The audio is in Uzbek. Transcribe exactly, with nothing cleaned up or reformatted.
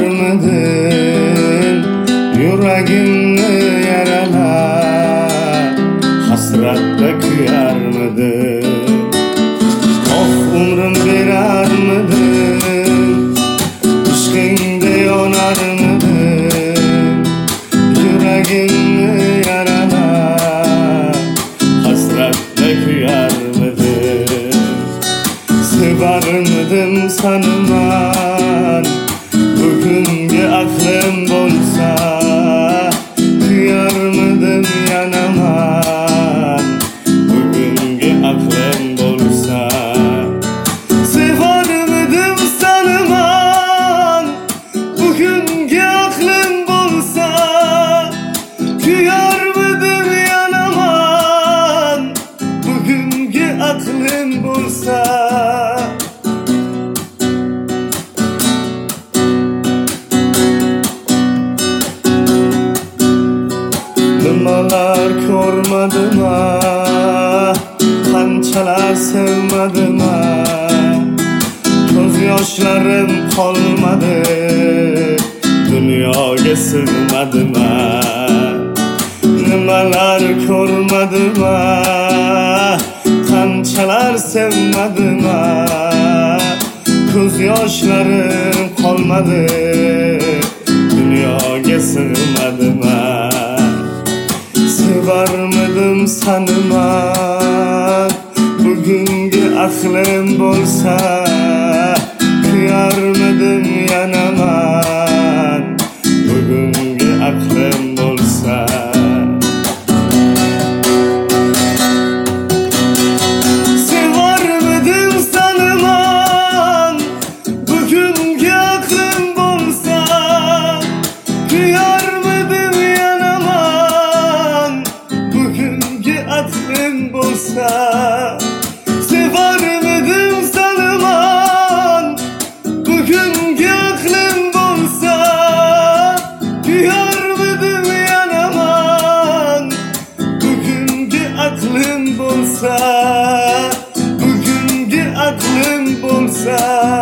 kuyarmidin, yuragimni yaralab, hasratda kuyarmidin. Oh, umrim berarmidin, ishqingda yonarmidin, yuragimni yaralab, hasratda kuyarmidin. Sevarmidim sanman, bugungi aqlim bo'lsa, kuyarmidim yanaman, bugungi aqlim bo'lsa. Sevarmidim sanman, bugungi aqlim bo'lsa, kuyarmidim yanaman, bugungi aqlim bo'lsa. Nimalar ko'rmadim, qanchalar sevmadim, ko'z yoshlarim qolmadi, dunyoga sig'madim. Nimalar ko'rmadim, qanchalar sevmadim, ko'z yoshlarim qolmadi, dunyoga sig'madim. Sevarmidim sanman, bugungi aqlim bo'lsa, kuyarmidim yanaman, bugungi aqlim bo'lsa. Sevarmidim sanman, bugungi aqlim bo'lsa, kuyarmidim yanaman, bugungi aqlim bo'lsa. Sevarmidim sanman, bugungi aqlim bo'lsa, kuyarmidim yanaman, bugungi aqlim bo'lsa, bugungi aqlim bo'lsa.